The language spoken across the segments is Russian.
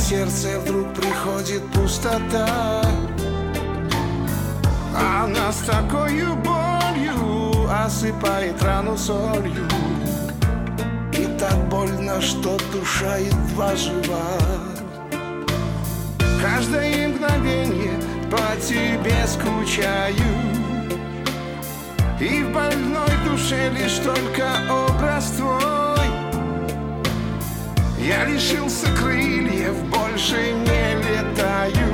сердце вдруг приходит пустота. Она с такою болью осыпает рану солью, и так больно, что душа едва жива. Каждое мгновение по тебе скучаю, и в больной душе лишь только образ твой. Я лишился крыльев, больше не летаю.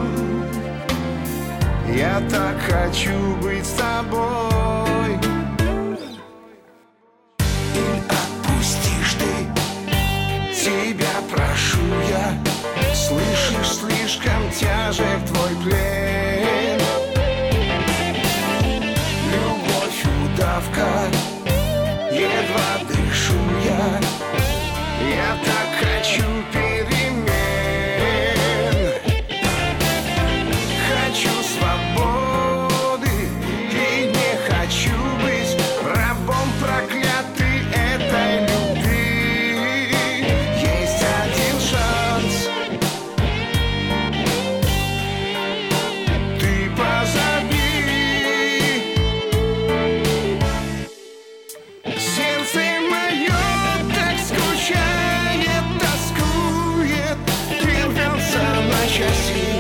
Я так хочу быть с тобой. Отпустишь ты, тебя прошу я. Слышишь, слишком тяжек твой плен. Любовь удавка, едва дышу я. Я так хочу перемен. Хочу свободы и не хочу быть рабом проклятой этой любви. Есть один шанс. Ты позови. Сердце мое так скучает, тоскует, рвется на части.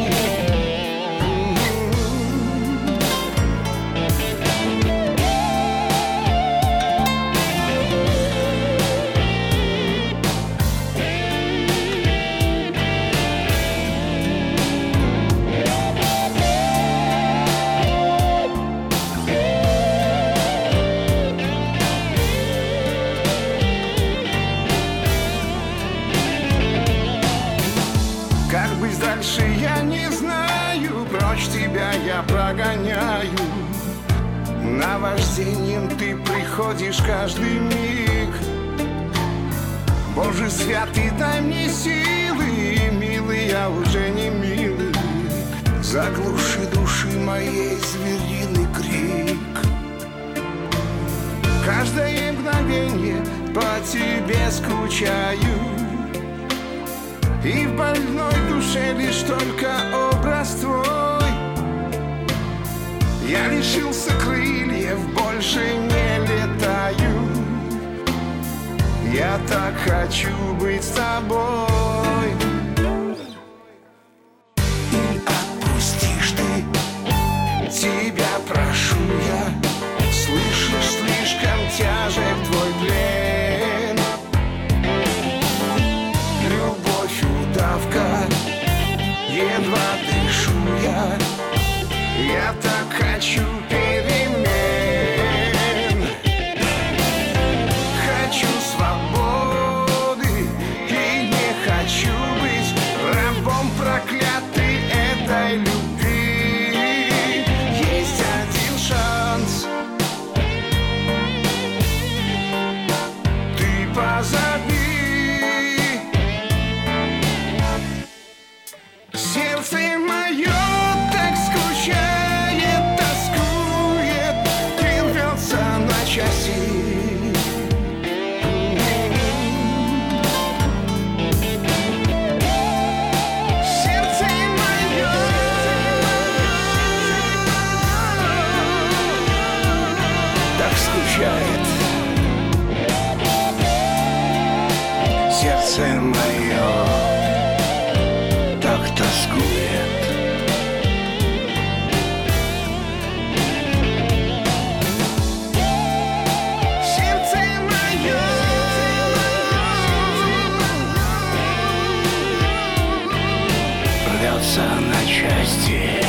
Как быть дальше, я не знаю. Прочь тебя я прогоняю. Наваждением ты приходишь каждый миг. Боже святый, дай мне силы. Милый, я уже не милый. Заглуши души моей звериный крик. Каждое мгновение по тебе скучаю, и в больной душе лишь только образ твой. Я лишился крыльев, больше не летаю. Я так хочу быть с тобой. И отпустишь ты, тебя прошу я. Слышишь, слишком тяжек твой плен. Любовь удавка, едва дышу я. Я так хочу перемен. Хочу свободы и не хочу быть рабом проклятой этой любви. Есть один шанс. Ты позови. Сердце мое так скучает, тоскует, и рвется на части. Сердце мое так скучает. Сердце мое так тоскует. Сердце мое рвется на части.